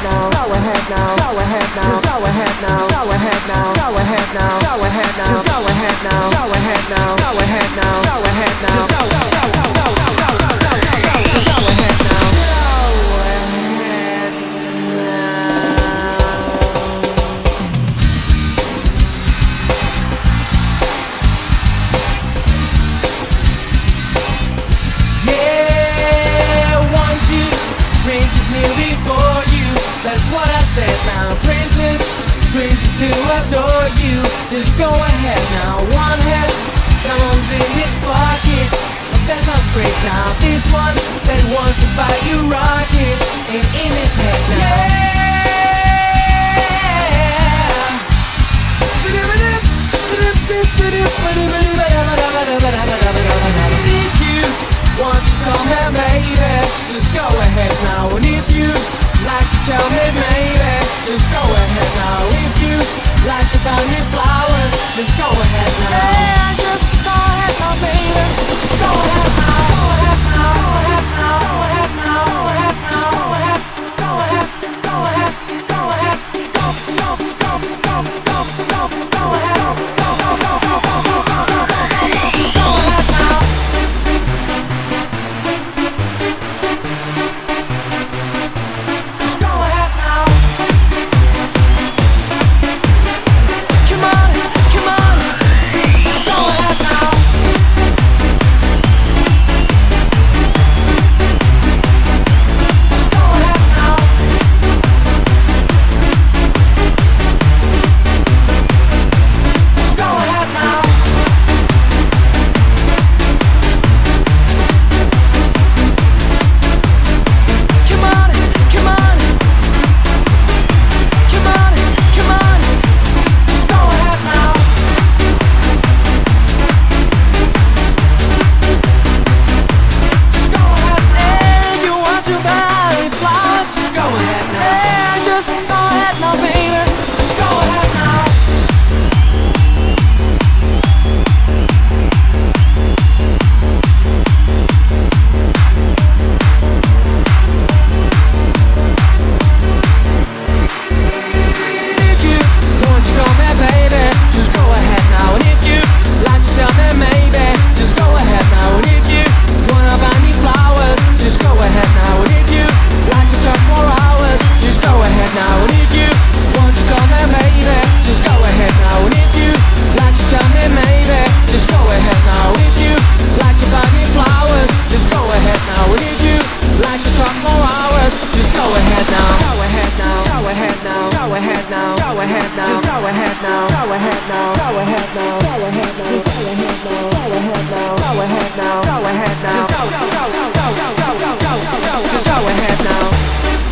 now, go ahead now, go ahead now, go ahead now, go ahead now, go ahead now, go ahead now, go ahead now, go ahead now, go ahead now, go ahead now, go ahead now. That's what I said now, princess who adore you. Just go ahead now. One has guns in his pockets. That sounds great now. This one said he wants to buy you rockets. And in his head now. If you want to come here, baby, just go ahead now. And if you like to tell me, maybe, just go ahead now. If you like to buy me flowers, just go ahead now. Yeah, just go ahead now, baby. Just go ahead now. Go ahead now. Go ahead now. Go ahead now. Go ahead now. Just go ahead. Go ahead. Go ahead. Go ahead. Go go go go go go go ahead. Go go go go go go go go. Just go ahead now. Just go ahead now.